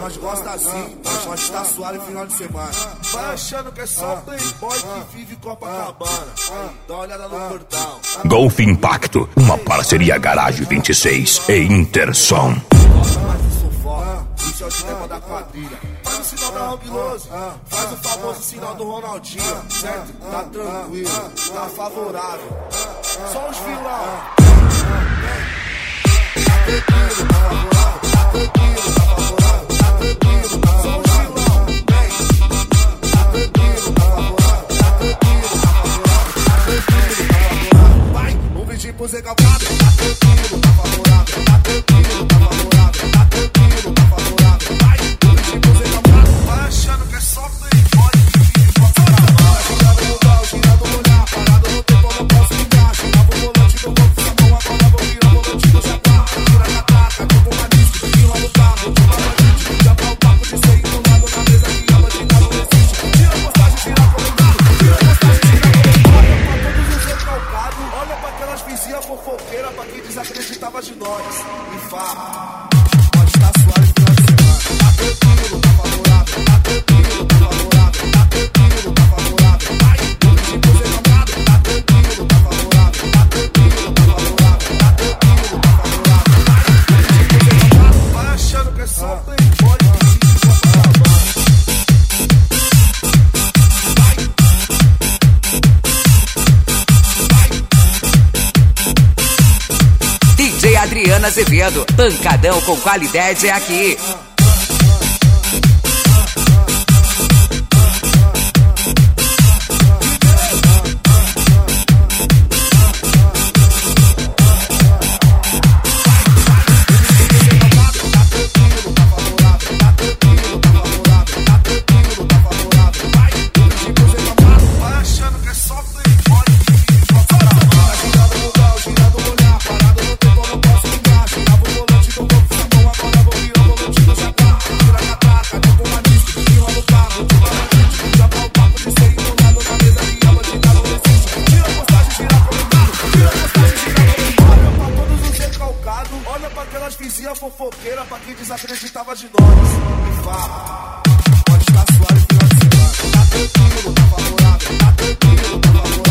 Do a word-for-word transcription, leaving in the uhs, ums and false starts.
nós gosta assim, nós pode estar suave final de semana. Vai achando que é só playboy que vive Copacabana. Dá uma olhada no portal. Golf Impacto, uma parceria Garage vinte e seis e Intersom. Isso é o tema da quadrilha. Faz o sinal da Rambiloso, faz o famoso sinal do Ronaldinho, certo? Tá tranquilo, tá favorável. Só os vilão. Tá tranquilo, tá favorável. Tá tranquilo, tá favorável. Tá tranquilo, tá só os vilão. Tá tranquilo, tá favorável. Tá tranquilo, tá favorável. Tá tranquilo, tá favorável. Vai, um brinde pro Zé Calcado. Tá tranquilo, tá favorável. Tá tranquilo, tá favorável. Tá tranquilo, tá favorável. Achando que é só playboy que vive Copacabana. Girando no dal, girando no olhar, parado no tempo, eu não posso ligar. Girava o volante do corpo, essa mão agora vou virar o volante do Japá. Tira a catraca, tipo uma disco, vira no carro, de uma bandite. Já pra o papo de ser enrolado na mesa que a bandida não existe. Tira a postagem, tira comentário, tira a postagem, tira comentário. Pra todos os recalcados, olha pra aquelas vizinhas fofoqueiras, pra quem desacreditava de nós. E fala, pode estar suave final de semana. Tá tranquilo, tá favorável. Tá tranquilo, tá favorável. Tá tranquilo, tá favorável. Vai, vou te fazer namorado. Tá tranquilo, tá favorável. Tá tranquilo, tá favorável. Tá tranquilo, tá favorável. Vai, vou te fazer namorado. Vai achando que é só playboy que vive Copacabana. Vai, vai. D J Adriana Azevedo, pancadão com qualidade é aqui. Fofoqueira pra quem desacreditava de nós. E fala, pode estar suave final de semana. Tá tranquilo, tá favorável. Tá tranquilo, tá favorável.